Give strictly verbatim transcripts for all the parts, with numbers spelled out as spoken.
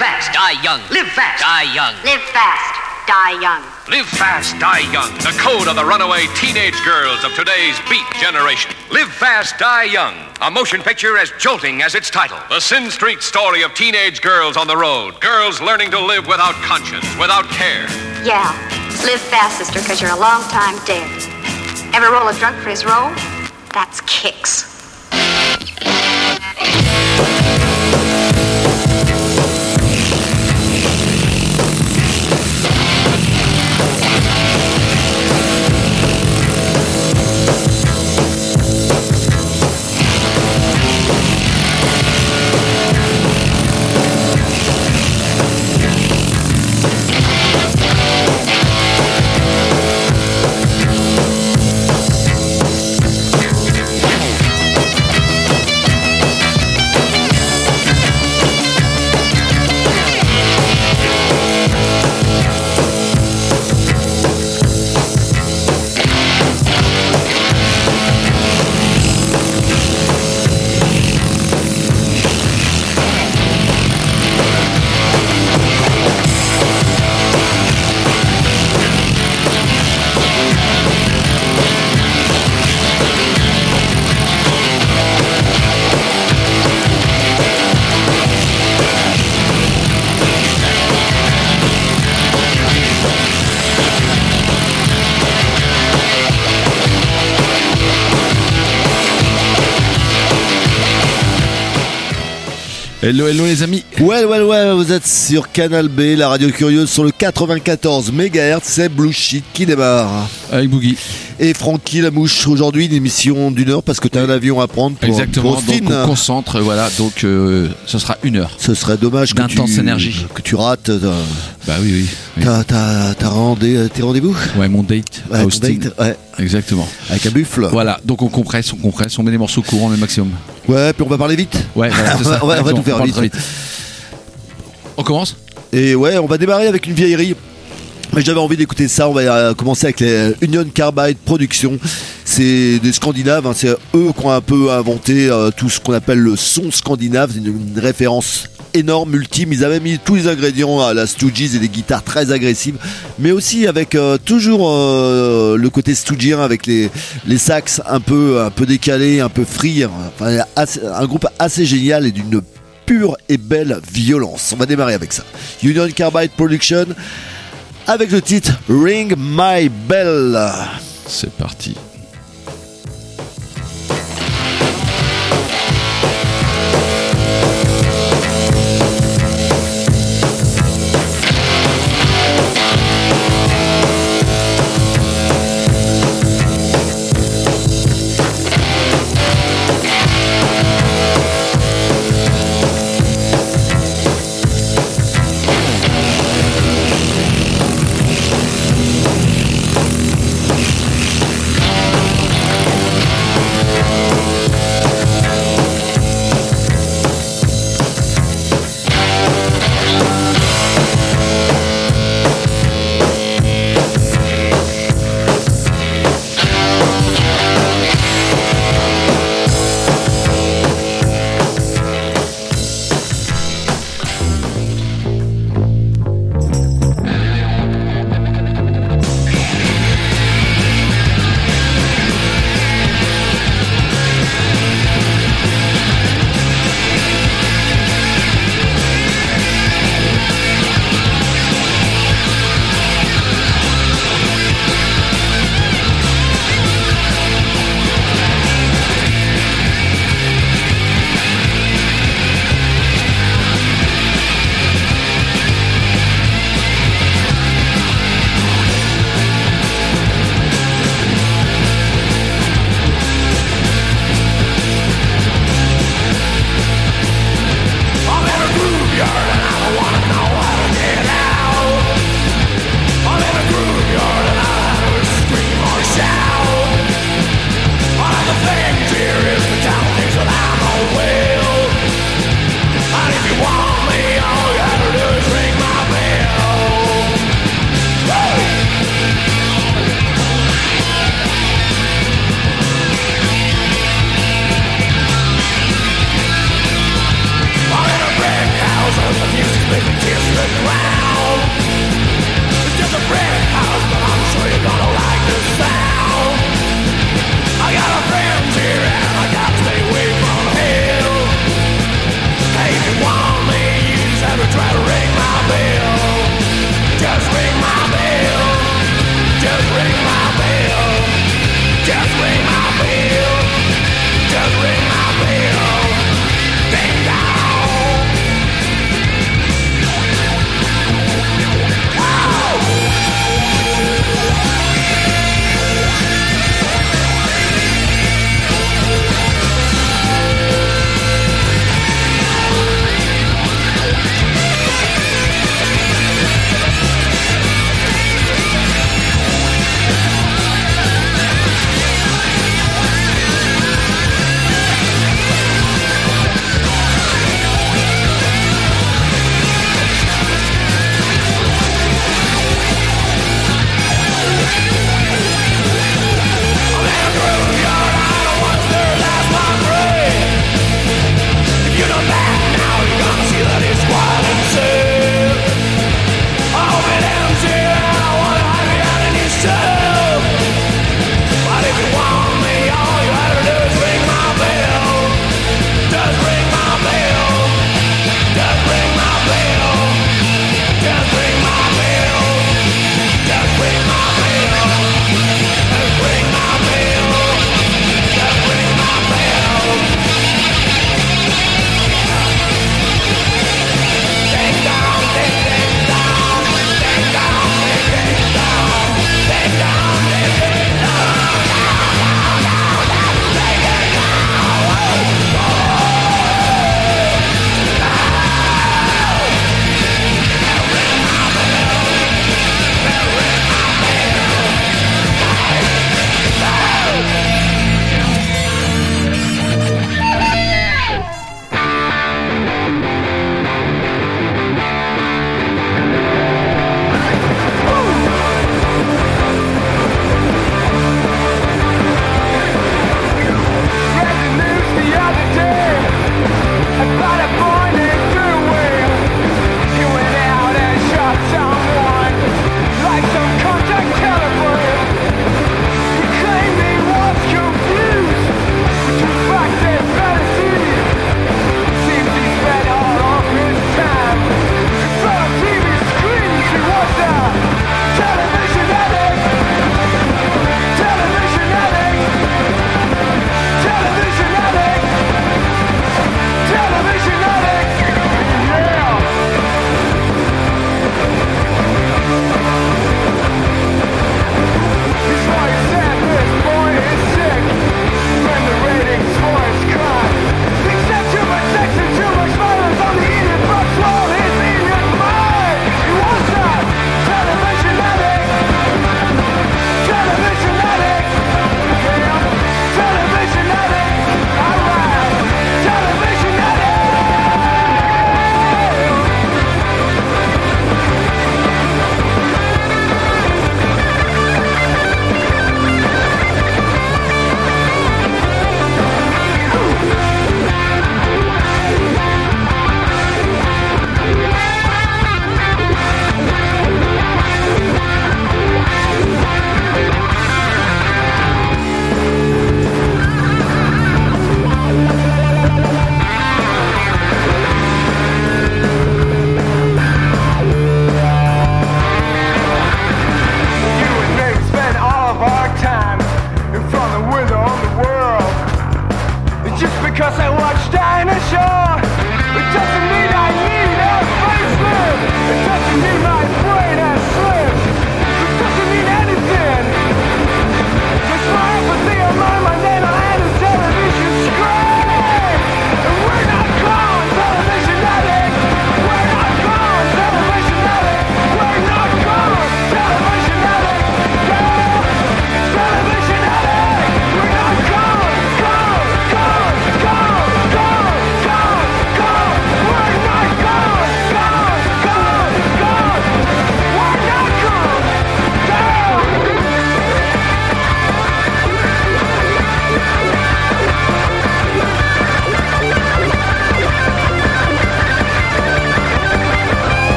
fast, die young. live fast, Die young. Live fast, die young. live fast, die young. The code of the runaway teenage girls of today's beat generation. Live fast, die young. A motion picture as jolting as its title. The Sin Street story of teenage girls on the road. Girls learning to live without conscience, without care. Yeah, live fast, sister, because you're a long time dead. Ever roll a drunk for his roll? That's kicks. Hello, hello les amis. Ouais, ouais, ouais, vous êtes sur Canal B, la radio curieuse sur le quatre-vingt-quatorze mégahertz, c'est Blue Sheet qui démarre. Avec Boogie. Et Francky la mouche, aujourd'hui une émission d'une heure parce que t'as un avion à prendre pour, Exactement, pour donc Austin. on concentre, voilà, donc euh, ce sera une heure. Ce serait dommage que tu, d'intense énergie. que tu rates euh, Bah oui, oui. oui. t'as, t'as, t'as rendez, tes rendez-vous Ouais, mon date Ouais, à ton Austin. date, ouais, Exactement. avec un buffle. Voilà, donc on compresse, on compresse, on met des morceaux courants le maximum. Ouais, puis on va parler vite. Ouais, voilà, c'est ça. on va, on va tout faire parle vite. très On commence. Et ouais, on va démarrer avec une vieillerie. Mais j'avais envie d'écouter ça. On va euh, commencer avec les Union Carbide Productions. C'est des Scandinaves, hein, c'est eux qui ont un peu inventé euh, tout ce qu'on appelle le son scandinave. C'est une, une référence énorme, ultime. Ils avaient mis tous les ingrédients à la Stooges et des guitares très agressives, mais aussi avec euh, toujours euh, le côté stoogien avec les, les sax un peu, un peu décalés, un peu free. Enfin, assez, un groupe assez génial et d'une pure et belle violence. On va démarrer avec ça. Union Carbide Production avec le titre Ring My Bell. C'est parti. Thank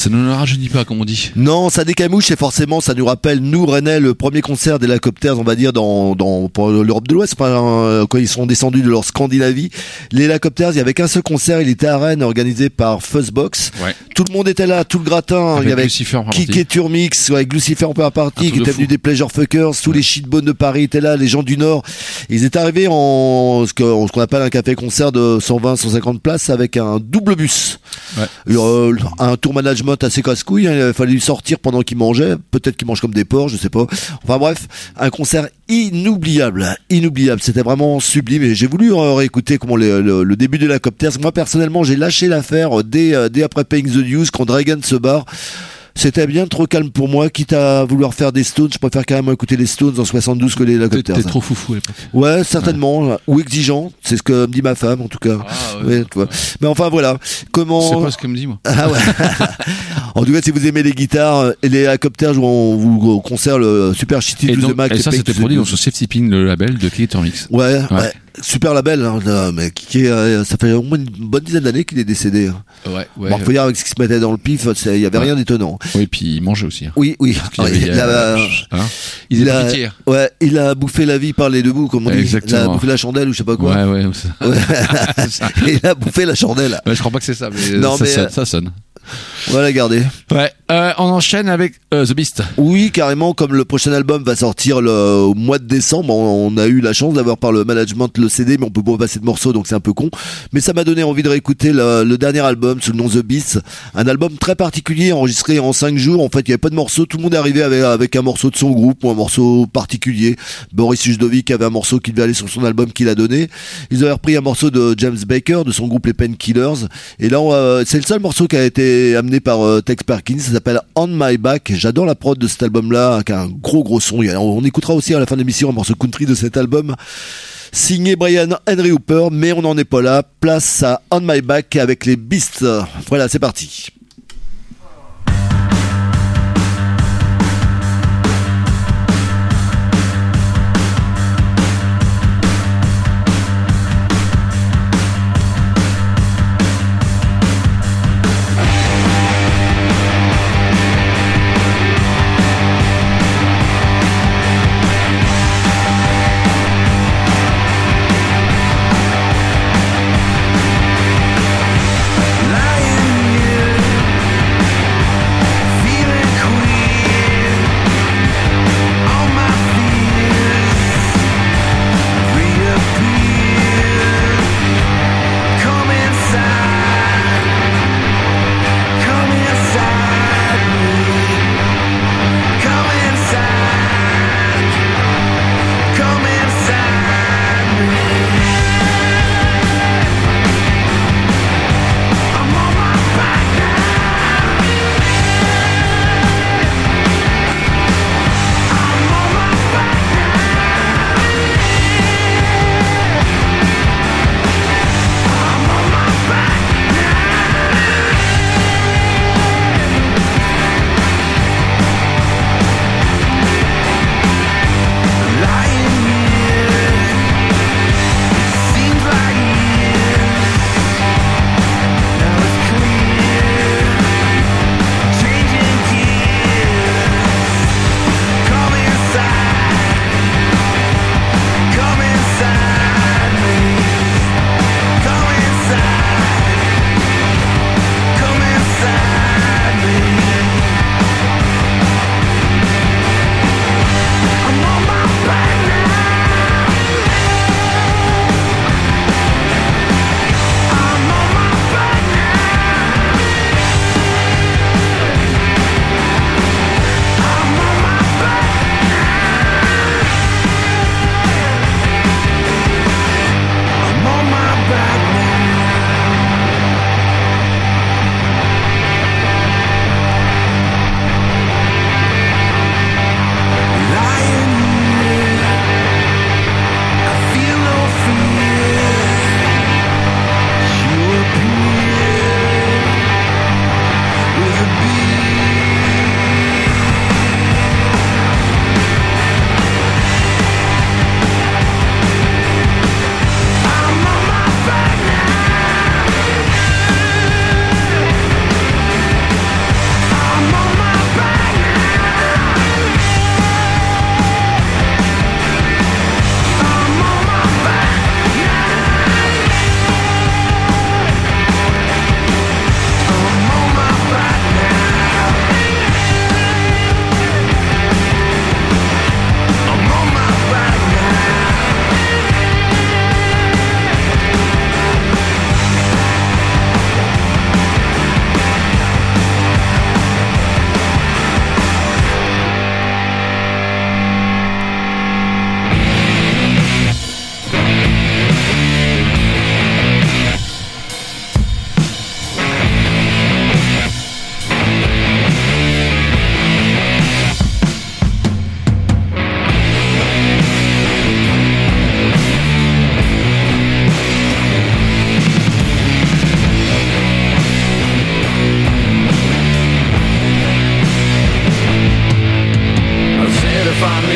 Ça ne nous rajeunit pas, comme on dit. Non, ça décamouche et forcément ça nous rappelle, nous Rennais, le premier concert des Lacopters, on va dire, dans, dans pour l'Europe de l'Ouest, enfin, euh, quand ils sont descendus de leur Scandinavie. Les Lacopters, il y avait qu'un seul concert, il était à Rennes, organisé par Fuzzbox. Ouais. Tout le monde était là, tout le gratin. Avec il y avait Lucifer en Kik partie. et Turmix, ouais, avec Lucifer en première partie, Un qui truc de était fou. venu des Pleasure Fuckers, tous Ouais. les shitbones de Paris étaient là, les gens du Nord. Ils étaient arrivés en ce que- ce qu'on appelle un café-concert de cent vingt à cent cinquante places avec un double bus. Ouais. Et, euh, un tour management assez casse-couille, hein, il a fallu sortir pendant qu'ils mangeaient, peut-être qu'ils mangent comme des porcs, je sais pas. Enfin bref, un concert inoubliable, inoubliable, c'était vraiment sublime et j'ai voulu euh, réécouter comment le, le, le début de la Copters. Moi personnellement j'ai lâché l'affaire euh, dès, euh, dès après Paying the News quand Dragon se barre. C'était bien trop calme pour moi, quitte à vouloir faire des Stones, je préfère quand même écouter les Stones en soixante-douze que les T'es Lacopters. t'es trop foufou à l'époque. Ouais, certainement, ou exigeant, c'est ce que me dit ma femme en tout cas. Ah, Ouais, tu vois. Mais enfin voilà, comment... C'est pas ce qu'elle me dit, moi. Ah ouais. En tout cas, si vous aimez les guitares et les Lacopters, on vous conserve le Super Shitty Et, Blues donc, de Mac. et ça, Pay c'était to the produit dans Blues. ce Safety Pin, le label de Kik et Turmix. Ouais, Ouais. ouais. Super label, hein, là, mais qui est, euh, ça fait au moins une bonne dizaine d'années qu'il est décédé. hein. Ouais, ouais. Bon, faut dire avec ce qui se mettait dans le pif, il y avait Ouais. rien d'étonnant. Oui, puis il mangeait aussi. hein. Oui, oui. Parce qu'il y avait, il, a, euh, hein, il il est a- pitié. ouais, il a bouffé la vie par les deux bouts, comme on dit. Il a Exactement. bouffé la chandelle ou je sais pas quoi. Ouais, ouais. c'est- Ouais. c'est ça. Il a bouffé la chandelle. Ouais, je crois pas que c'est ça, mais, Non, ça, mais, sonne, euh, ça sonne. On va la garder. Ouais, euh, on enchaîne avec euh, The Beast. Oui, carrément, comme le prochain album va sortir le, au mois de décembre, on, on a eu la chance d'avoir par le management le C D, mais on peut pas passer de morceaux, donc c'est un peu con. Mais ça m'a donné envie de réécouter le, le dernier album sous le nom The Beast, un album très particulier, enregistré en cinq jours. En fait, il y avait pas de morceaux, tout le monde est arrivé avec, avec un morceau de son groupe ou un morceau particulier. Boris Ujdovic avait un morceau qui devait aller sur son album qu'il a donné. Ils avaient repris un morceau de James Baker, de son groupe les Painkillers. Et là, on, euh, c'est le seul morceau qui a été amené par euh, Tex Perkins, ça s'appelle On My Back. J'adore la prod de cet album-là, qui a un gros gros son. Il y a- On écoutera aussi à la fin de l'émission un morceau country de cet album, signé Brian Henry Hooper, mais on n'en est pas là. Place à On My Back avec les Beasts. Voilà, c'est parti. Lying here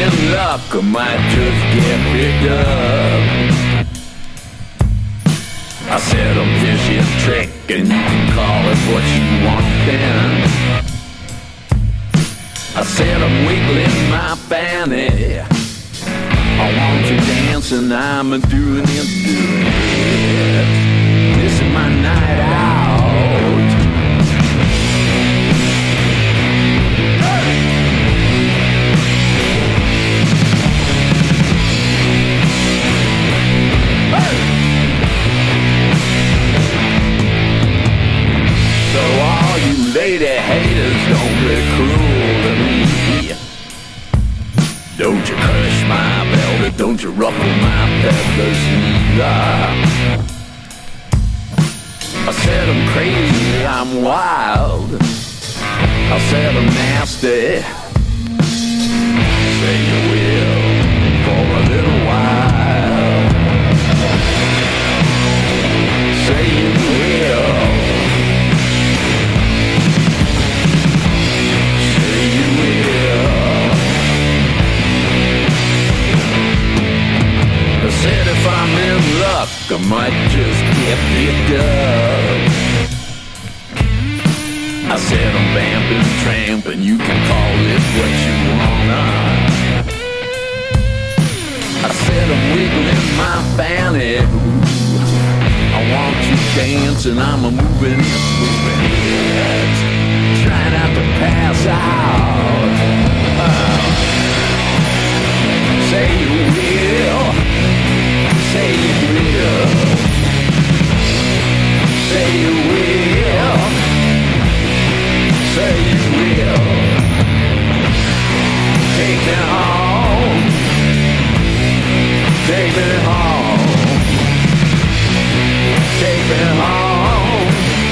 in luck, I might just get picked up. I said I'm just your trick, and you can call it what you want then. I said I'm wiggling my fanny, I want to dance and I'm a doing it, doing it. This is my night out. So all you lady haters, don't be cruel to me. Don't you crush my velvet, don't you ruffle my feathers neither. I said I'm crazy, I'm wild, I said I'm nasty. Say you will for a little while. Say you will. Say you will. I said if I'm in luck, I might just get picked up. I said I'm vamping, tramping, you can call it what you wanna. I said I'm wiggling my fanny, I want you dancing, I'm a moving, moving it. Try not to pass out. uh, Say you will. Say you will. Say you will. Say you will. Take me home. Take me home. Take me home.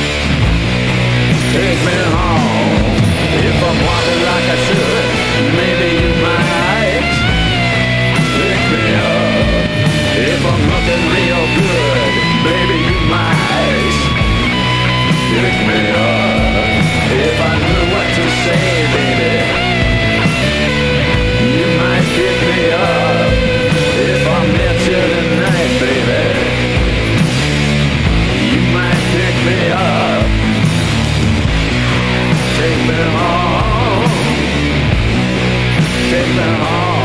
Take me home. If I'm walking like I should, maybe you might pick me up. If I'm looking real good, baby, you might pick me up. If I knew what to say, baby, you might pick me up. If I met you tonight, baby, you might pick me up. Take me home. Take me home.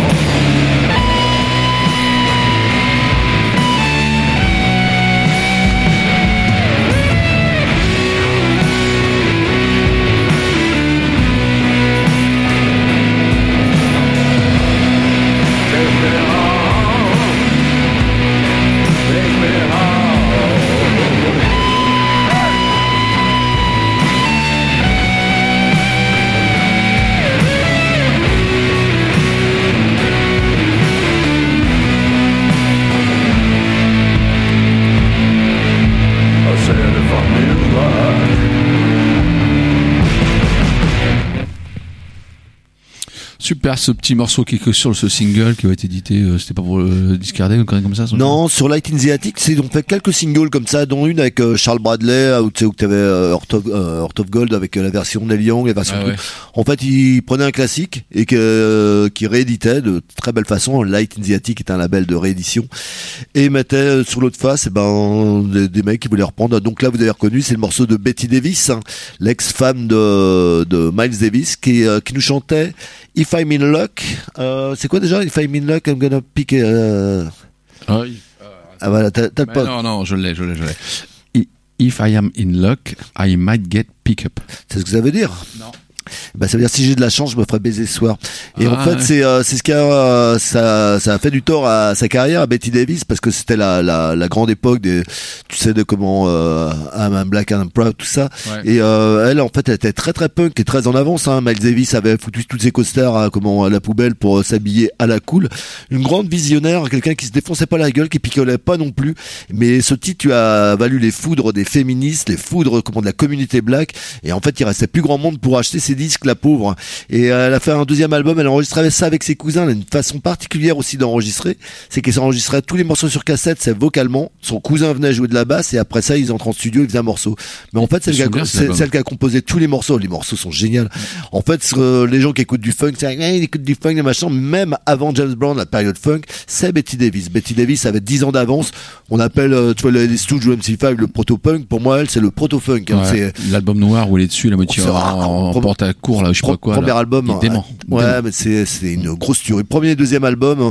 Super, ce petit morceau qui est que sur ce single qui va être édité, euh, c'était pas pour le discarder ou comme ça? Non, sur Light in the Attic, c'est, ils ont fait quelques singles comme ça, dont une avec euh, Charles Bradley, où tu sais, où t'avais euh, Heart of, euh, Heart of Gold avec euh, la version Neil Young, la version ah, truc. ouais. En fait, ils prenaient un classique et que, euh, qui rééditait de très belle façon. Light in the Attic est un label de réédition et mettaient euh, sur l'autre face, eh ben, des, des mecs qui voulaient reprendre. Donc là, vous avez reconnu, c'est le morceau de Betty Davis, hein, l'ex-femme de, de Miles Davis, qui, euh, qui nous chantait If I'm in luck. Euh, c'est quoi déjà? If I'm in luck, I'm gonna pick. Euh... Ah, oui. Ah voilà, t'as, t'as pas. Non, non, je l'ai, je l'ai, je l'ai. If I am in luck, I might get pick up. C'est ce que ça veut dire? Non. Bah ça veut dire si j'ai de la chance, je me ferai baiser ce soir. Et ah, en fait, ouais. c'est euh, c'est ce qui a euh, ça ça a fait du tort à sa carrière, à Betty Davis, parce que c'était la la la grande époque des, tu sais, de comment euh, I'm Black and I'm Proud, tout ça. Ouais. Et euh, elle, en fait, elle était très très punk et très en avance. Hein. Miles Davis avait foutu toutes ses costards à, comment à la poubelle pour euh, s'habiller à la cool. Une grande visionnaire, quelqu'un qui se défonçait pas la gueule, qui picolait pas non plus. Mais ce titre lui a valu les foudres des féministes, les foudres comment de la communauté black. Et en fait, il restait plus grand monde pour acheter ses ses disques, la pauvre. Et euh, elle a fait un deuxième album, elle enregistrait ça avec ses cousins. Elle a une façon particulière aussi d'enregistrer, c'est qu'elle s'enregistrait tous les morceaux sur cassette, c'est vocalement. Son cousin venait jouer de la basse et après ça, ils entrent en studio, ils faisaient un morceau. Mais en fait, c'est celle, qui a, celle qui a composé tous les morceaux. Les morceaux sont géniaux. En fait, euh, les gens qui écoutent du funk, c'est eh, ils écoutent du funk, les machins. Même avant James Brown, la période funk, c'est Betty Davis. Betty Davis avait dix ans d'avance. On appelle, euh, tu vois, les Stooges ou M C cinq le proto-punk. Pour moi, elle, c'est le proto-funk. Hein. Ouais, C'est l'album noir où elle est dessus, la moitié en, en, en porte à court, là, je sais pas quoi. Premier là. album. Il est dément. Ouais, dément. mais c'est, c'est une grosse tuerie. Premier et deuxième album,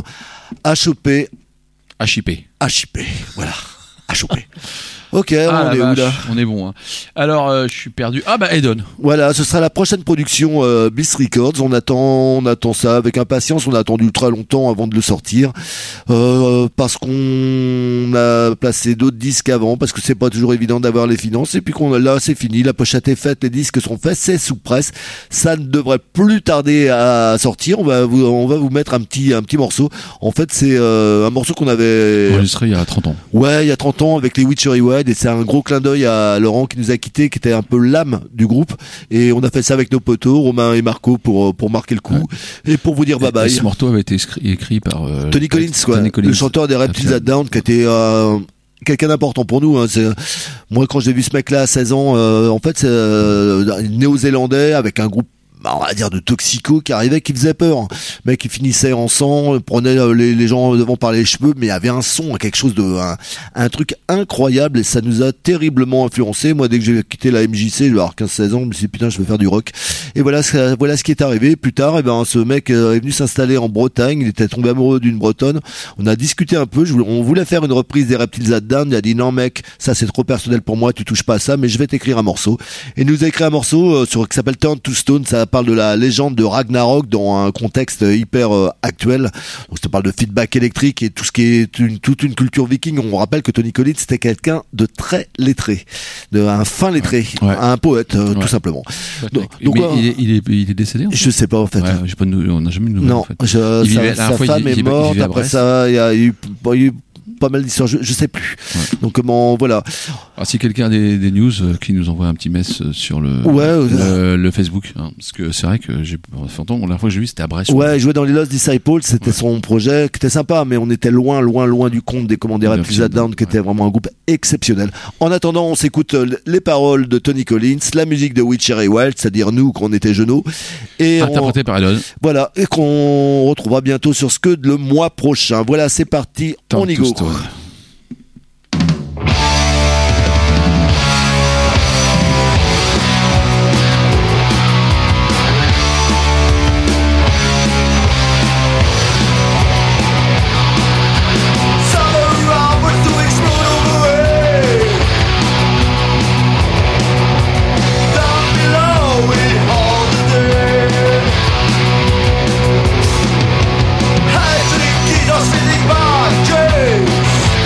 H O P. H I P. H I P. Voilà. H O P. Ok, Ah, on est la où vache, là? on est bon. Hein. Alors, euh, je suis perdu. Ah bah Eden. Voilà, ce sera la prochaine production euh, Bliss Records. On attend, on attend ça avec impatience. On a attendu très longtemps avant de le sortir euh, parce qu'on a placé d'autres disques avant, parce que c'est pas toujours évident d'avoir les finances. Et puis qu'on a là, c'est fini. La pochette est faite, les disques sont faits, c'est sous presse. Ça ne devrait plus tarder à sortir. On va vous, on va vous mettre un petit, un petit morceau. En fait, c'est euh, un morceau qu'on avait Enregistré il y a trente ans. Ouais, il y a trente ans avec les Witchery Wild, et c'est un gros clin d'œil à Laurent qui nous a quitté, qui était un peu l'âme du groupe, et on a fait ça avec nos potos, Romain et Marco, pour pour marquer le coup ouais. et pour vous dire bye bye. Et ce morceau avait été écrit, écrit par euh, Tony Collins, quoi, Tony Collins, le chanteur des Reptiles at Down, qui était euh, quelqu'un d'important pour nous. Hein. C'est, moi, quand j'ai vu ce mec-là à seize ans, euh, en fait, c'est euh, néo-zélandais avec un groupe, on va dire, de toxico qui arrivait, qui faisait peur. Le mec, il finissait en sang, prenait les, les gens devant par les cheveux, mais il y avait un son, quelque chose de, un, un truc incroyable, et ça nous a terriblement influencé. Moi, dès que j'ai quitté la M J C, je vais avoir quinze seize ans, je me suis dit, putain, je veux faire du rock. Et voilà ce, voilà ce qui est arrivé. Plus tard, eh ben, ce mec est venu s'installer en Bretagne, il était tombé amoureux d'une Bretonne. On a discuté un peu, je voulais, on voulait faire une reprise des Reptiles at Down. Il a dit, non, mec, ça c'est trop personnel pour moi, tu touches pas à ça, mais je vais t'écrire un morceau. Et il nous a écrit un morceau euh, sur, qui s'appelle Turn to Stone. Ça parle de la légende de Ragnarok dans un contexte hyper euh, actuel. Donc ça parle de feedback électrique et tout ce qui est une, toute une culture viking. On rappelle que Tony Collins c'était quelqu'un de très lettré, de un fin lettré, ouais. Ouais. un poète euh, ouais. tout simplement. Donc, donc, mais euh, il, est, il, est, il est décédé en fait. Je sais pas en fait. Ouais, j'ai pas de, on n'a jamais eu de nouvelles. Non, en fait. je, vivait, sa, sa femme est morte. Après ça, il y a eu, il y a eu pas mal d'histoires, je, je sais plus. Ouais. Donc comment, voilà. Alors si quelqu'un a des, des news, euh, qui nous envoie un petit mess sur le ouais, le, euh, le Facebook, hein, parce que c'est vrai que j'ai fait entendre, la dernière fois que j'ai vu c'était à Brest. Ouais, il jouait dans les Lost Disciples, c'était ouais. son projet qui était sympa, mais on était loin, loin, loin du compte des Commandes des Reptiles at Down, qui ouais. était vraiment un groupe exceptionnel. En attendant, on s'écoute les paroles de Tony Collins, la musique de Witchery Wild, c'est-à-dire nous quand on était genoux, et interprété on, par Elon. Voilà, et qu'on retrouvera bientôt sur Scud le mois prochain. Voilà, c'est parti, Turn on y go. Feeling my dreams.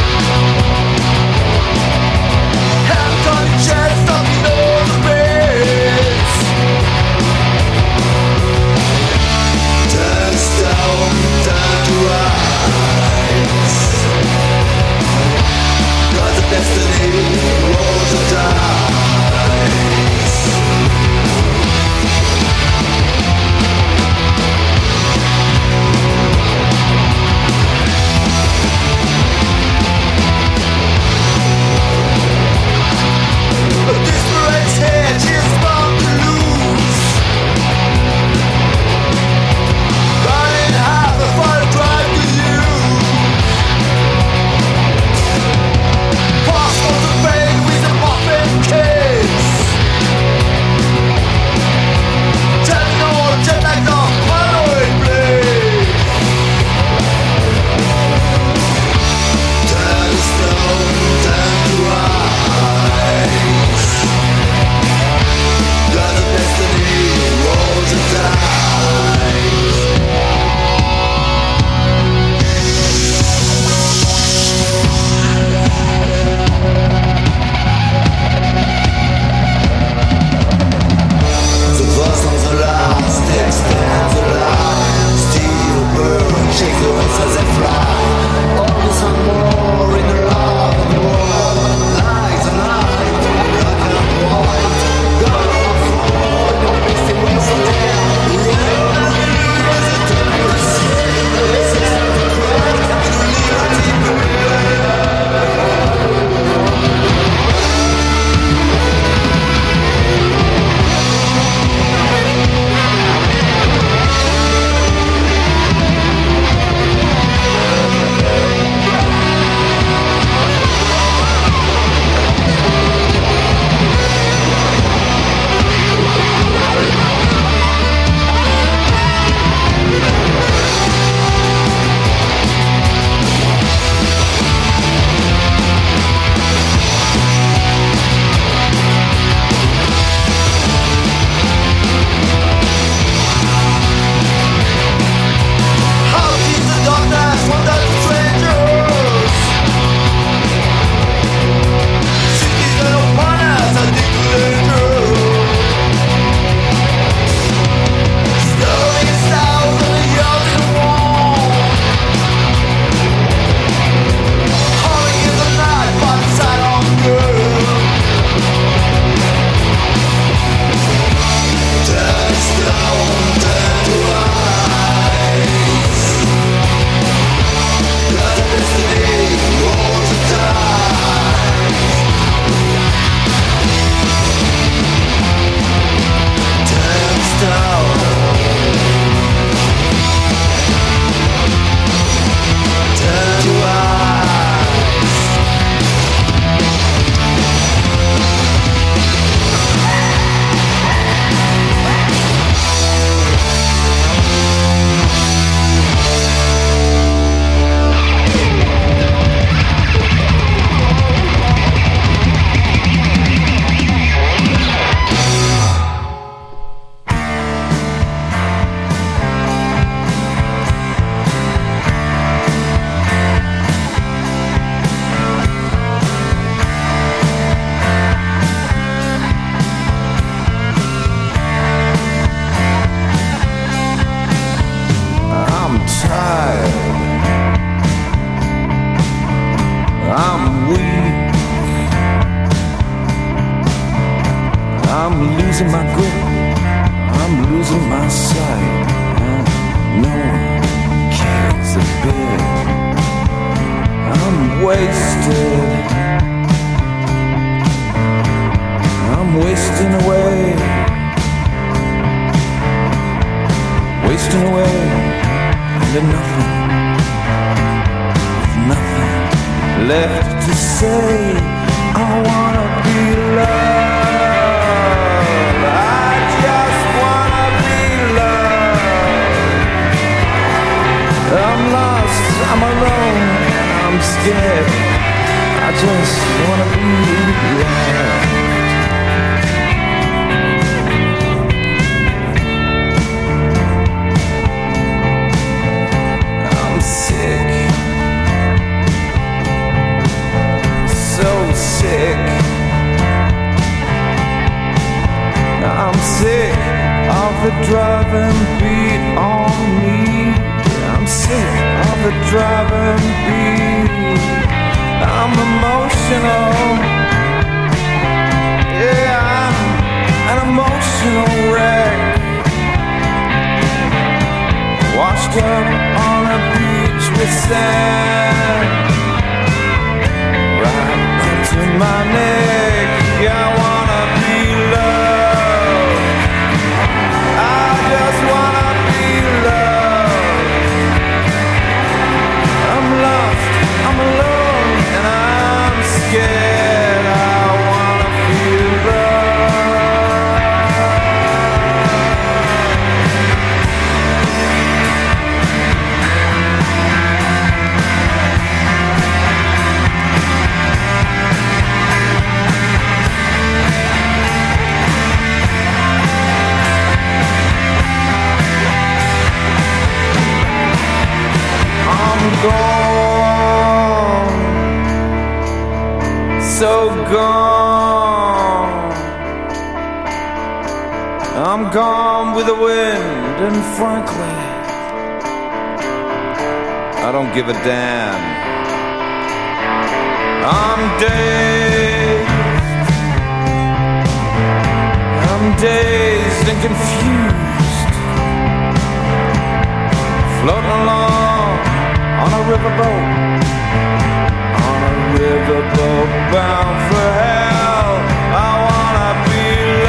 losing my grip, I'm losing my sight. No one cares a bit. I'm wasted. I'm wasting away. Wasting away into nothing. With nothing left to say. I wanna be loved. I just wanna be loved. I'm lost, I'm alone, and I'm scared. I just wanna be loved. I'm sick. So sick. I'm sick of the driving beat on me. I'm sick of the driving beat. I'm emotional. Yeah, I'm an emotional wreck. Washed up on a beach with sand. Right up to my neck. Yeah, I wanna be loved. I just wanna be loved. I'm lost, I'm alone, and I'm scared. I wanna feel loved. I'm gone, so gone. I'm gone with the wind, and frankly, I don't give a damn. I'm dazed, I'm dazed and confused, floating along on a riverboat, on a riverboat bound for hell. I wanna be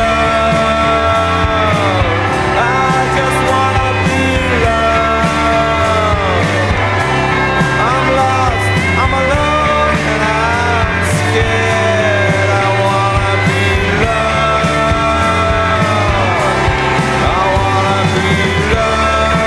loved. I just wanna be loved. I'm lost, I'm alone, and I'm scared. I wanna be loved. I wanna be loved.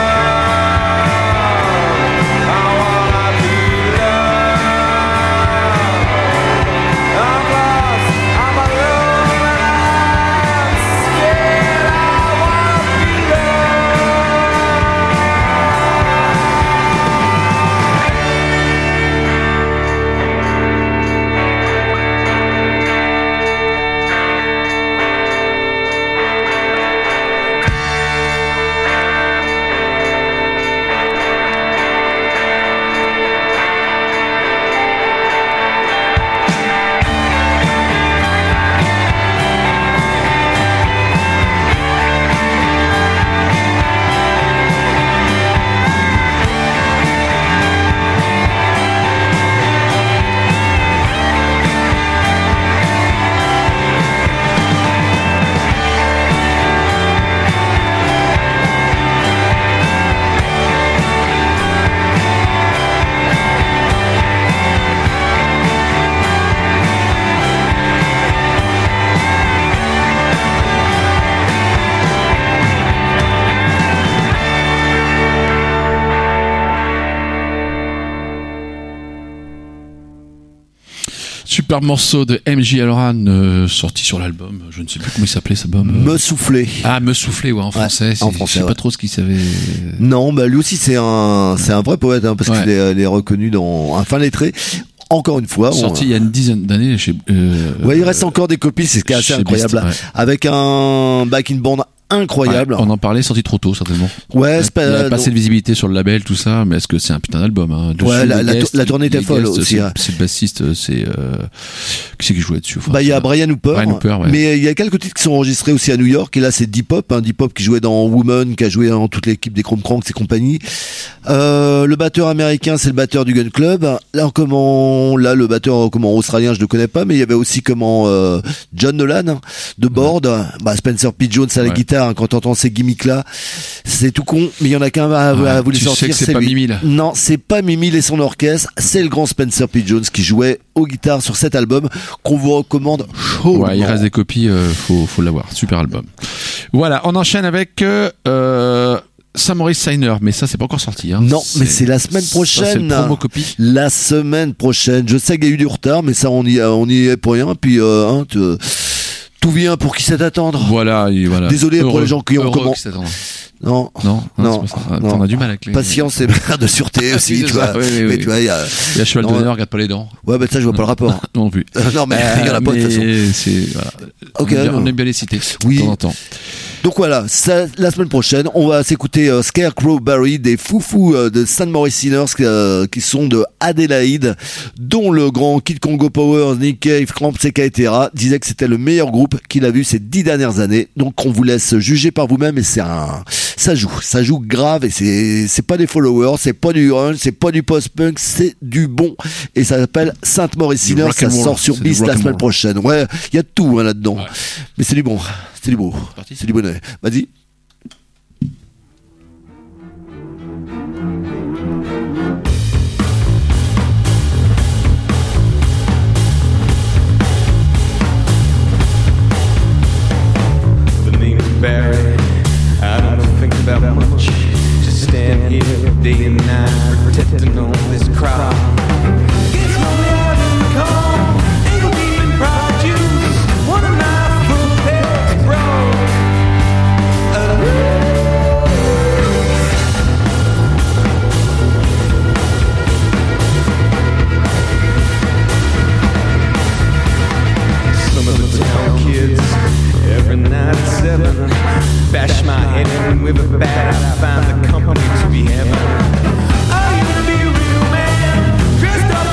Super morceau de M J Elran euh, sorti sur l'album, je ne sais plus comment il s'appelait cet album. Me souffler. Ah, Me souffler, ouais, en français. Ouais, en français, je sais ouais. pas trop ce qu'il savait. Non, bah lui aussi c'est un, c'est un vrai poète, hein, parce Ouais. qu'il est, il est reconnu dans un fin lettré. Encore une fois, Sorti on... il y a une dizaine d'années chez. Euh, ouais, il reste encore des copies, c'est ce qui est assez chez incroyable. Beast, ouais. Avec un backing band incroyable. Ouais, on en parlait, sorti trop tôt certainement. Ouais, il c'est pas, a pas non. assez de visibilité sur le label, tout ça, mais est-ce que c'est un putain d'album hein. Dessus, Ouais, la, la, guests, la tournée était les folle guests, aussi. C'est, Hein. c'est le bassiste, c'est euh, qui c'est qui jouait dessus enfin, Bah il y a c'est- Brian Hooper, Brian Hooper, ouais. mais il y a quelques titres qui sont enregistrés aussi à New York. Et là c'est Deep Pop, hein, Deep Pop qui jouait dans Woman, qui a joué dans toute l'équipe des Chrome Cranks et compagnie. Euh, le batteur américain c'est le batteur du Gun Club. Là comment, là le batteur comment australien je ne connais pas, mais il y avait aussi comment euh, John Nolan de Board, ouais. Bah Spencer P. Jones à la Ouais. guitare. Hein, quand t'entends ces gimmicks là, c'est tout con, mais il y en a qu'un à, Ouais, à voulu tu sais sortir. que c'est pas lui. Mimi, là. Non, c'est pas Mimi et son orchestre, c'est le grand Spencer P. Jones qui jouait aux guitares sur cet album qu'on vous recommande chaudement. Ouais, il reste des copies, euh, faut, faut l'avoir. Super album. Voilà, on enchaîne avec euh, euh, Samurai Signer, mais ça c'est pas encore sorti. Hein. Non, mais c'est la semaine ça, c'est le prochaine. promo copie. La semaine prochaine. Je sais qu'il y a eu du retard, mais ça on y, on y est pour rien. Puis euh, hein, tu- tout vient pour qui sait attendre. Voilà, et voilà. Désolé pour Heureux, les gens qui ont heureux comment- qui s'attendent. Non, Non, non, non, c'est pas ça. non. T'en as du mal avec les. Patience et mère de sûreté aussi, C'est tu ça, vois. oui, oui, mais oui. tu vois, il y a. Il y a cheval Non, d'honneur, regarde pas les dents. Ouais, bah ça je vois pas le rapport. Non plus. non, mais il y en a pas de toute façon. Mais c'est voilà. Ok, on, aime bien, non. on aime bien les citer. Oui. De temps en temps. Donc voilà, ça, la semaine prochaine, on va s'écouter euh, Scarecrow Barry, des foufous euh, de Saint Maurice Sinners euh, qui sont de Adélaïde, dont le grand Kid Congo Powers, Nick Cave, Cramps, et cetera disait que c'était le meilleur groupe qu'il a vu ces dix dernières années. Donc on vous laisse juger par vous-même, et c'est un, ça joue, ça joue grave, et c'est, c'est pas des followers, c'est pas du grunge, c'est pas du post-punk, c'est du bon, et ça s'appelle Saint Maurice Du Sinners, rock ça and roll. sort sur C'est du Beast rock la and semaine roll. prochaine. Ouais, il y a de tout hein, là-dedans, Ouais. mais c'est du bon, c'est du beau, parti. c'est du bonnet. Vas-y. The name is Barry. I don't think about much. Just stand here day and night, protecting all this crowd. Gets lonely out in the cold, ankle deep in pride juice. One of my full pets, bro. Some of the town kids, every night at seven, bash my head in with a bat. I find the company to be heaven. I used to be a real man, dressed up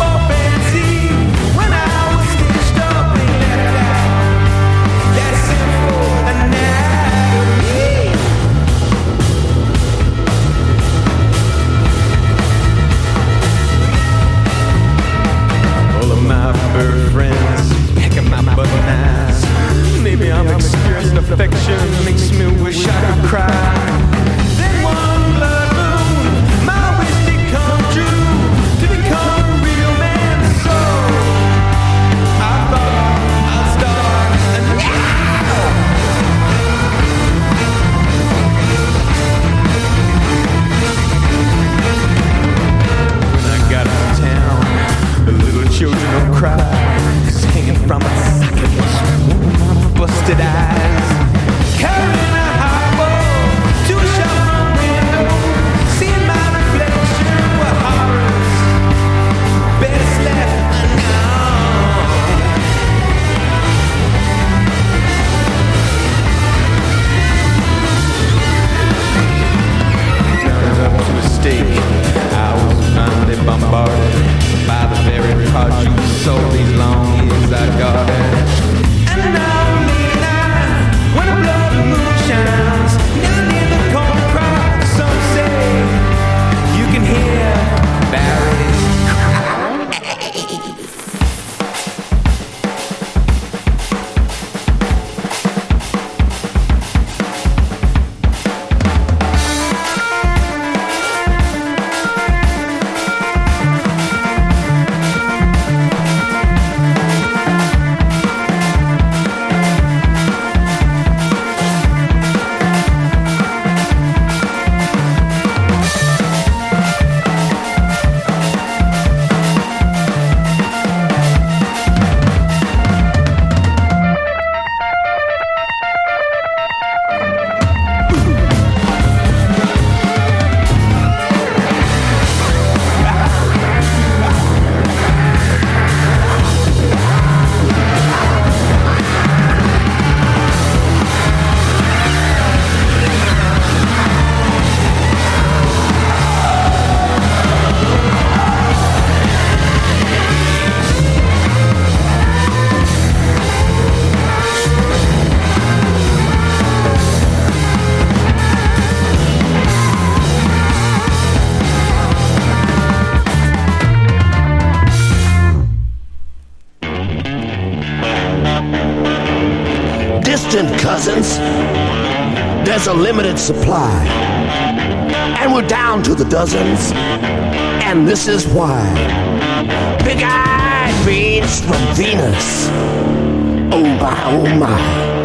dozens. There's a limited supply, and we're down to the dozens, and this is why. Big-eyed beans from Venus, oh my, oh my.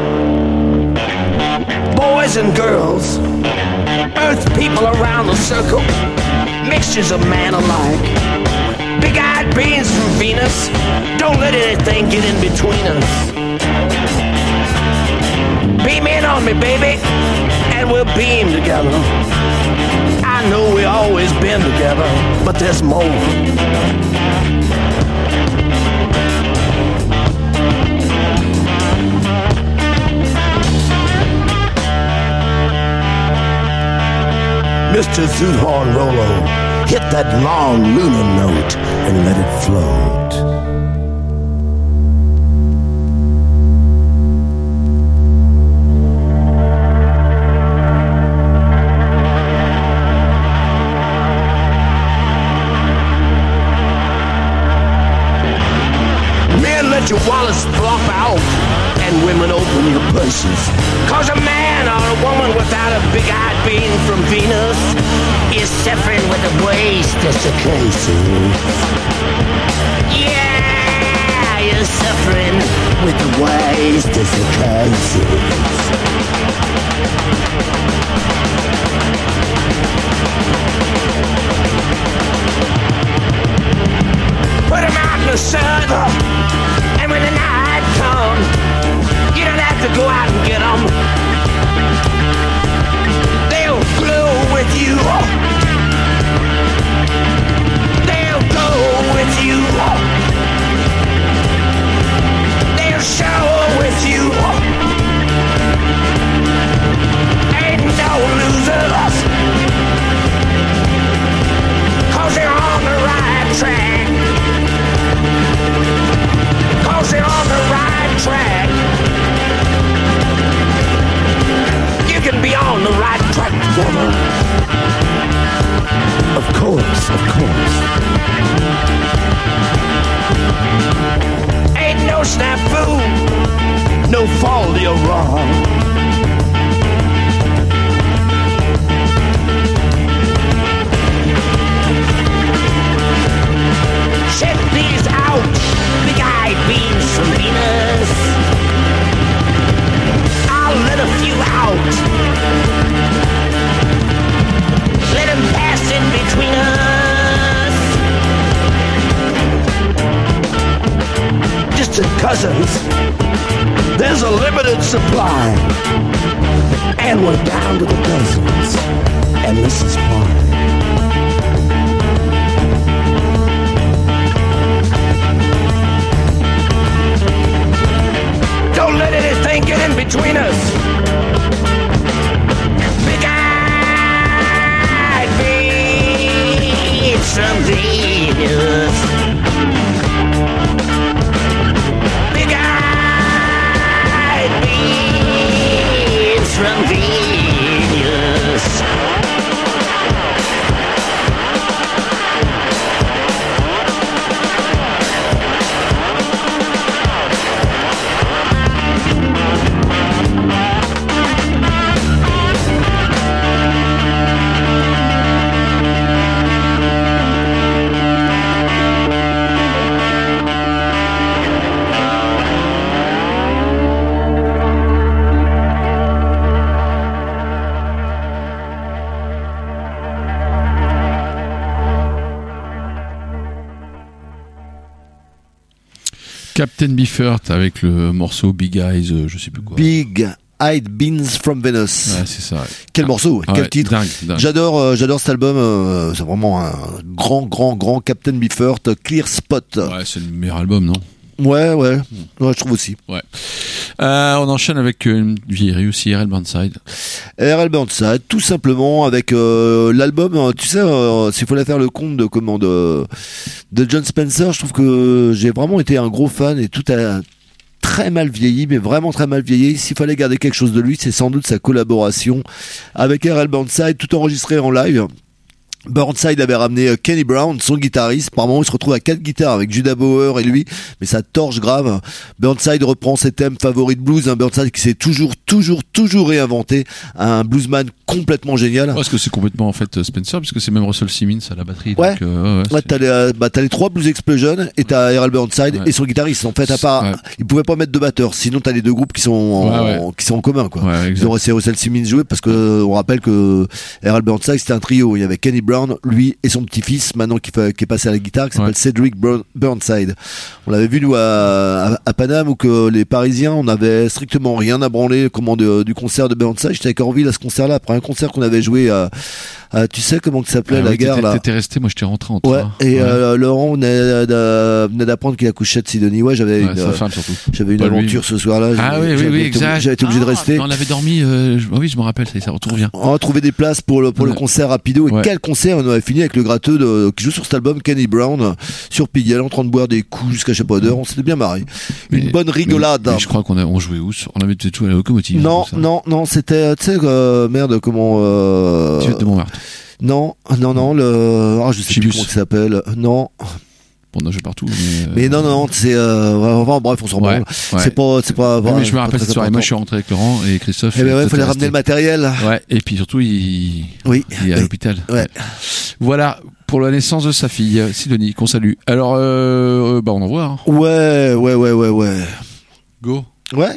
Boys and girls, earth people around the circle, mixtures of man alike. Big-eyed beans from Venus, don't let anything get in between us. Beam in on me, baby, and we'll beam together. I know we always been together, but there's more. Mister Zoothorn Rolo, hit that long lunar note and let it float. Let your wallets flop out and women open your purses. Cause a man or a woman without a big-eyed bean from Venus is suffering with a waist desiccation. Yeah, you're suffering with the waist desiccation. Put him out in the sun. And when the night comes, you don't have to go out and get them. They'll glow with you. They'll go with you. They'll shower with you. Ain't no losers, cause they're on the right track. Cause they're on the right track. You can be on the right track together. Of course, of course. Ain't no snafu, no fault you're wrong. Check these out. Big-eyed beans from Venus. I'll let a few out. Let them pass in between us. Distant cousins, there's a limited supply, and we're down to the dozens, and this is why. Don't let anything get in between us. Big-eyed beans from Venus. Big-eyed beans from Venus. Captain Beefheart avec le morceau Big Eyes, euh, je sais plus quoi. Big Eyed Beans from Venus. Ouais, c'est ça. Ouais. Quel ah. morceau, ah, quel ouais, titre. dingue, dingue. J'adore, euh, j'adore cet album. Euh, c'est vraiment un grand, grand, grand Captain Beefheart, Clear Spot. Ouais, c'est le meilleur album, non? Ouais, ouais, ouais, je trouve aussi. Ouais. Euh, on enchaîne avec une vieillerie aussi, R L Burnside. R L Burnside, tout simplement avec euh, l'album. Tu sais, euh, s'il fallait faire le compte de comment de, de John Spencer, je trouve que j'ai vraiment été un gros fan et tout a très mal vieilli, mais vraiment très mal vieilli. S'il fallait garder quelque chose de lui, c'est sans doute sa collaboration avec R L Burnside, tout enregistré en live. Burnside avait ramené euh, Kenny Brown, son guitariste. Par moment, il se retrouve à quatre guitares avec Judah Bauer et lui, mais ça torche grave. Burnside reprend ses thèmes favoris de blues. Un Burnside qui s'est toujours, toujours, toujours réinventé. Un bluesman complètement génial. Ouais, parce que c'est complètement en fait Spencer, puisque c'est même Russell Simmons à la batterie. Ouais. Donc, euh, ouais, ouais t'as les, euh, bah, t'as les trois Blues Explosion et t'as Errol Burnside ouais. et son guitariste. En fait, à part, ouais. ils pouvaient pas mettre de batteur. Sinon, t'as les deux groupes qui sont en, ouais, ouais. qui sont en commun, quoi. Ouais, ils ont laissé Russell Simmons jouer parce que on rappelle que Errol Burnside c'était un trio. Il y avait Kenny Brown, lui et son petit-fils, maintenant qui, fait, qui est passé à la guitare, qui s'appelle ouais. Cedric Burnside. On l'avait vu nous à, à, à Paname où que les Parisiens, on avait strictement rien à branler comment de, du concert de Burnside. J'étais avec Orville à ce concert-là après un concert qu'on avait joué à, à tu sais comment que ça s'appelait ah, la oui, gare là. T'étais resté, moi j'étais rentré en train. Ouais. Et ouais. Euh, Laurent venait d'apprendre qu'il a couché de Sidonie. Ouais, j'avais ouais, une, sa femme surtout. J'avais une pas aventure lui. ce soir-là. Ah oui, oui, oui, exact. J'avais été obligé ah, de rester. On avait dormi. Euh, je, oui, je me rappelle. Ça, ça tout revient. On a trouvé des places pour le pour ouais. le concert rapido. Et ouais. quel concert! On avait fini avec le gratteux de, qui joue sur cet album, Kenny Brown, sur Pigalle, en train de boire des coups jusqu'à je sais pas d'heure. On s'était bien marré. Mais, une bonne rigolade. Mais, mais je crois qu'on a on jouait où? On avait peut-être joué à la locomotive. Non, non, non. C'était tu sais euh, merde comment. Euh, Tivette de Montmartre. Non, non, non, le. Ah, je sais Chibus. Plus comment ça s'appelle. Non. Bon, on a joué partout. Mais, euh... mais non, non, non, c'est. Euh... Enfin, bref, on s'en branle. Ouais, ouais. C'est pas. C'est pas oui, mais je me rappelle cette soirée. Moi, je suis rentré avec Laurent et Christophe. Eh ben ouais, il fallait ramener le matériel. Ouais, et puis surtout, il, oui. il est à oui. l'hôpital. Ouais. Voilà. Pour la naissance de sa fille, Sidonie, qu'on salue. Alors, euh, bah, on envoie. Hein. Ouais, ouais, ouais, ouais, ouais. Go. Ouais.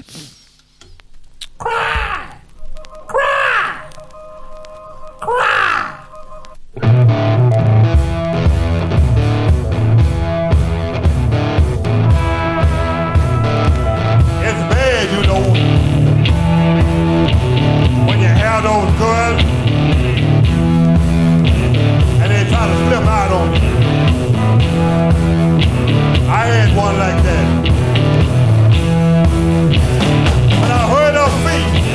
One like that. When I heard her feet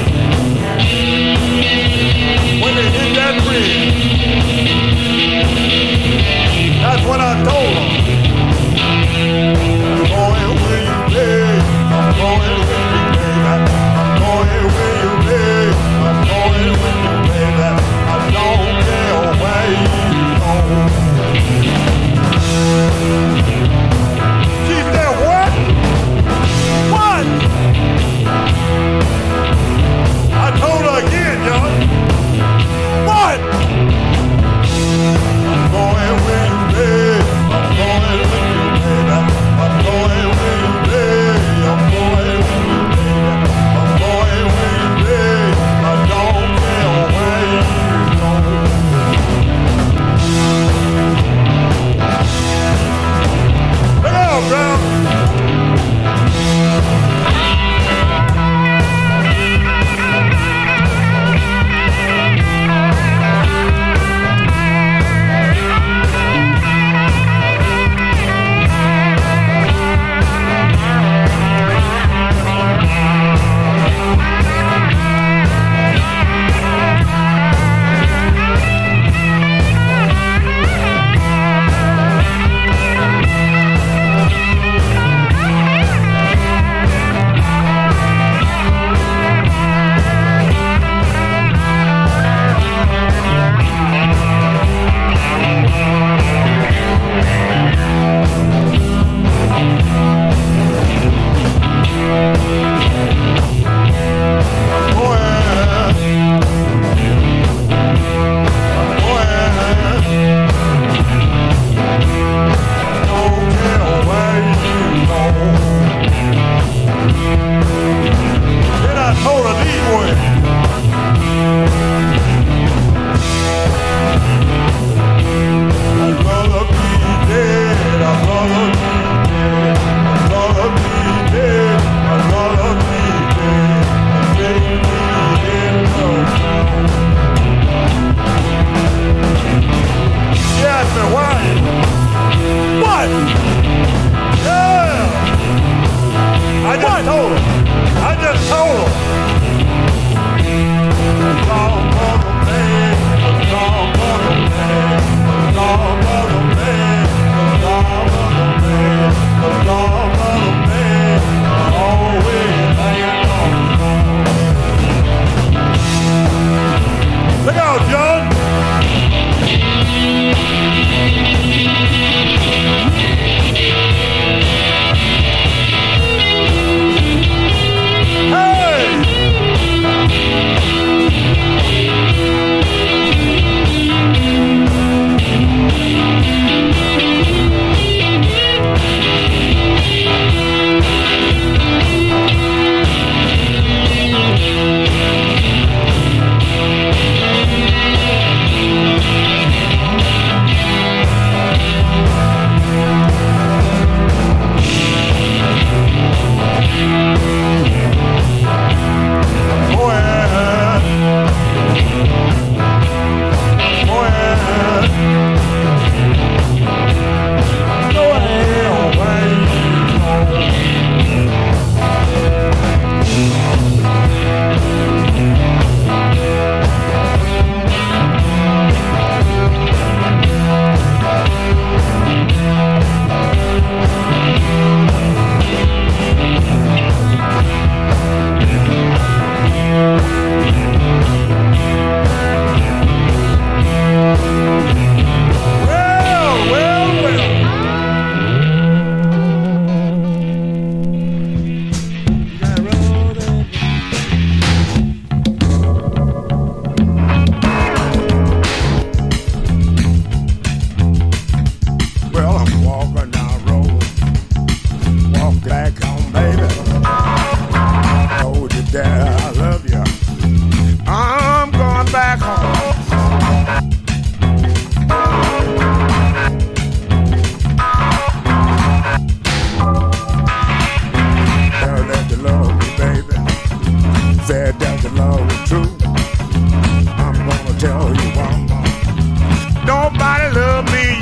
Nobody love me.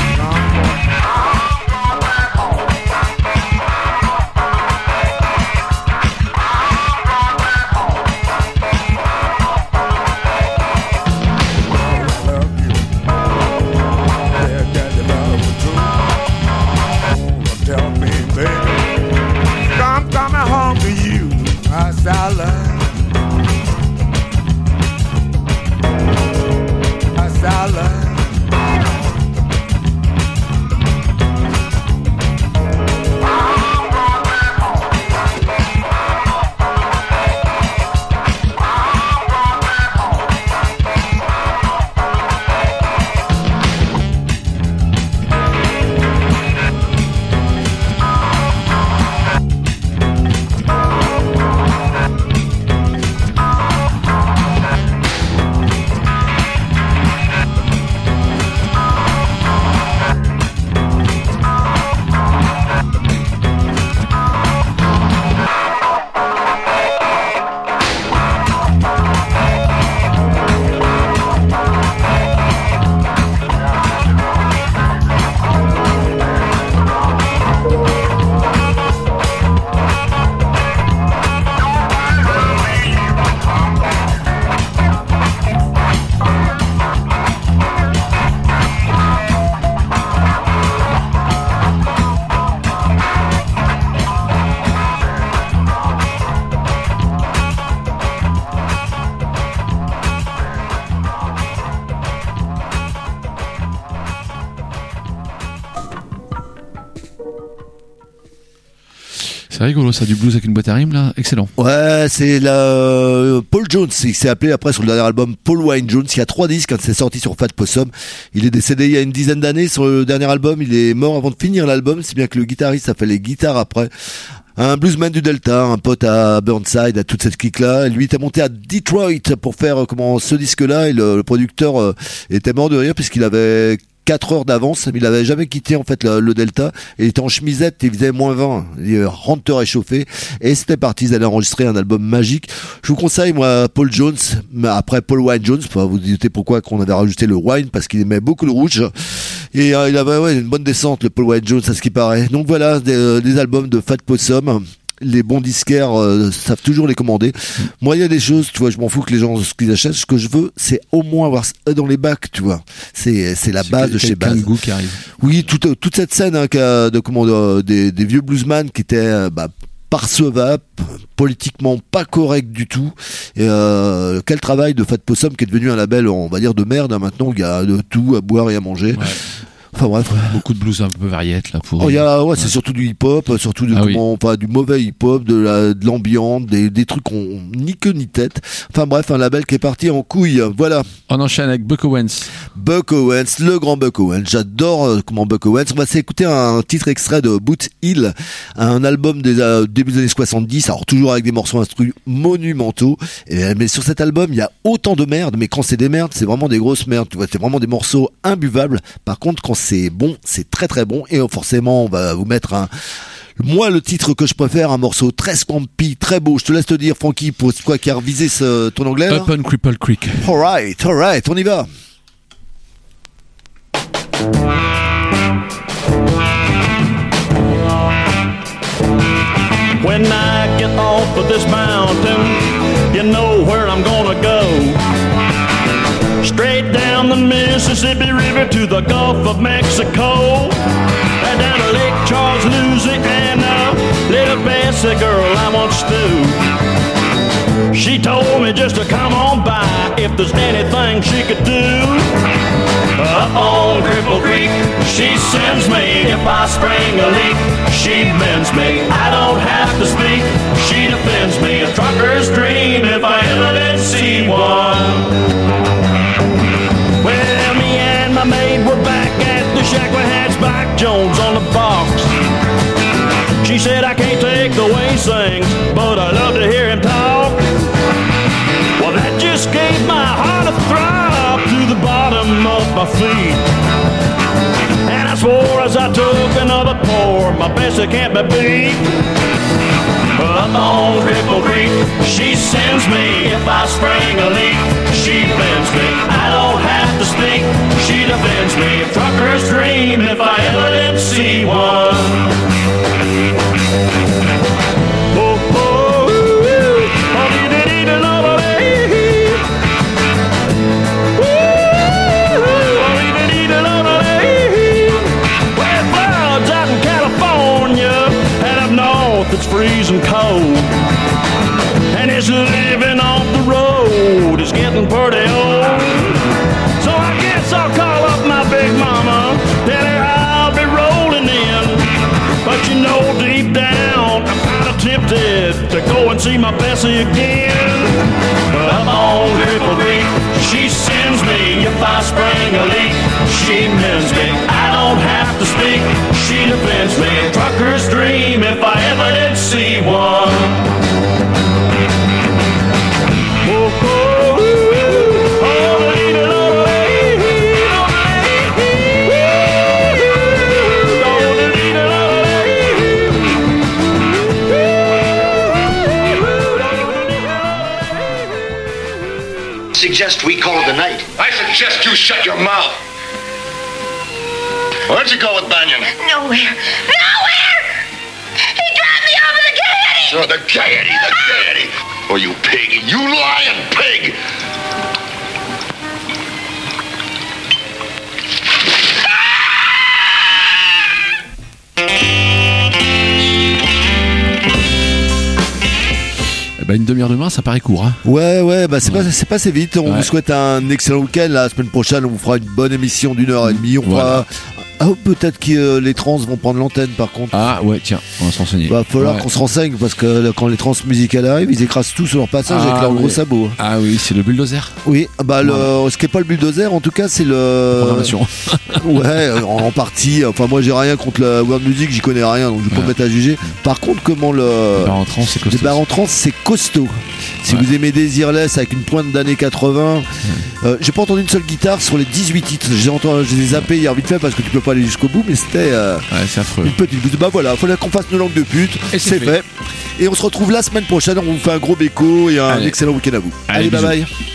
I love I love C'est rigolo ça, du blues avec une boîte à rimes là, excellent. Ouais, c'est la euh, Paul Jones, il s'est appelé après sur le dernier album Paul Wayne Jones, il y a trois disques quand c'est sorti sur Fat Possum. Il est décédé il y a une dizaine d'années sur le dernier album, il est mort avant de finir l'album, si bien que le guitariste a fait les guitares après. Un bluesman du Delta, un pote à Burnside, à toute cette clique-là. Lui était monté à Detroit pour faire comment ce disque-là, et le, le producteur euh, était mort de rire puisqu'il avait quatre heures d'avance, mais il avait jamais quitté en fait le, le Delta, et il était en chemisette, il faisait moins vingt, il rentre réchauffé, et c'était parti, ils allaient enregistrer un album magique. Je vous conseille, moi, Paul Jones, mais après Paul Wayne Jones, vous vous dites pourquoi qu'on avait rajouté le wine, parce qu'il aimait beaucoup le rouge, et euh, il avait ouais, une bonne descente, le Paul Wayne Jones, à ce qui paraît. Donc voilà, des, euh, des albums de Fat Possum. Les bons disquaires euh, savent toujours les commander. Moi, il y a des choses, tu vois, je m'en fous que les gens ce qu'ils achètent. Ce que je veux, c'est au moins avoir ça dans les bacs, tu vois. C'est c'est la c'est base de chez Baz. Goût qui arrive. Oui, toute toute cette scène hein, de comment de, des des vieux bluesman qui étaient euh, bah, parcevables, politiquement pas corrects du tout. Et euh, quel travail de Fat Possum qui est devenu un label, on va dire de merde. Hein, maintenant, il y a de tout à boire et à manger. Ouais. Enfin bref, beaucoup de blues un peu variettes là pour. Oh, y a, ouais, ouais. C'est surtout du hip-hop, surtout de, ah, comment, oui. enfin, du mauvais hip-hop, de la, de l'ambiance, des, des trucs qu'on ni queue ni tête. Enfin bref, un label qui est parti en couille. Voilà. On enchaîne avec Buck Owens. Buck Owens, le grand Buck Owens. J'adore euh, comment Buck Owens. On va s'écouter un titre extrait de Boot Hill, un album des euh, début des années soixante-dix. Alors toujours avec des morceaux instrus monumentaux. Et, mais sur cet album, il y a autant de merde. Mais quand c'est des merdes, c'est vraiment des grosses merdes. Tu vois, c'est vraiment des morceaux imbuvables. Par contre, quand c'est bon, c'est très très bon, et forcément on va vous mettre un, moi le titre que je préfère, un morceau très swampy, très beau. Je te laisse te dire, Francky, pour quoi qui a revisé ce, ton anglais là. Up on Cripple Creek. Alright, alright, on y va. When I get off of this mountain, you know where I'm gonna go. Straight down the Mississippi River to the Gulf of Mexico, and down to Lake Charles, Louisiana. Little Bessie girl I once knew. She told me just to come on by if there's anything she could do. Up on Cripple Creek, she sends me if I spring a leak. She mends me, I don't have to speak. She defends me, a trucker's dream if I ever did see one. Well, me and my maid were back at the shack. We had Spike Jones on the box. She said, I can't take the way he sings, but I love to hear him talk. Well, that just gave my heart a throb to the bottom of my feet. And I swore as I took another pour, my Bessie can't be beat. Up on Cripple Creek, she sends me if I spring a leak. She bends me, I don't have have to speak, she defends me. A trucker's dream if I ever did see one. Oh, oh, ooh, oh, dee, dee, dee, dee, lo, lo, dee. Ooh, oh, dee, dee, dee, dee, lo, lo, dee. Red clouds out in California, and up north it's freezing cold. And it's living off the road, it's getting pretty old. So I guess I'll call up my big mama, tell her I'll be rolling in. But you know deep down, I'm kinda tempted to go and see my Bessie again. But up on Ripple Creek, she sends me if I spring a leak. She mends me, I don't have to speak, she defends me. A trucker's dream if I ever did see one. Suggest we call it a night. I suggest you shut your mouth. Where'd you go with Banyan? Nowhere. Nowhere! He dropped me off at the Gaiety! Oh, the Gaiety, the Gaiety! Oh, you pig, you lying pig! Bah une demi-heure demain, ça paraît court. Hein. Ouais, ouais, bah c'est ouais. pas, c'est passé vite. On ouais. vous souhaite un excellent week-end. La semaine prochaine, on vous fera une bonne émission d'une heure et demie. On voilà. fera. Ah, peut-être que euh, les trans vont prendre l'antenne par contre. Ah ouais, tiens, on va se renseigner. Va falloir ouais. qu'on se renseigne parce que là, quand les trans musicales arrivent, ils écrasent tout sur leur passage ah, avec leurs oui. gros sabots. Ah oui, c'est le bulldozer. Oui, bah ouais. le, ce qui est pas le bulldozer, en tout cas, c'est le. La programmation. Ouais, en, en partie. Enfin, moi, j'ai rien contre la world music, j'y connais rien, donc je peux ouais. pas me mettre à juger. Par contre, comment le. Les bars en trans, c'est costaud. Les bars en trans, c'est costaud. Si ouais. vous aimez Desireless avec une pointe d'années quatre-vingts, ouais. euh, j'ai pas entendu une seule guitare sur les dix-huit titres. J'ai entendu, je les ai zappés hier vite fait parce que tu peux pas aller jusqu'au bout, mais c'était euh, ouais, c'est affreux. Une petite bouse. Bah voilà, fallait qu'on fasse nos langues de pute. Et c'est, c'est fait. fait. Et on se retrouve la semaine prochaine. On vous fait un gros béco et un Allez. excellent week-end à vous. Allez, Allez bye bisous. bye.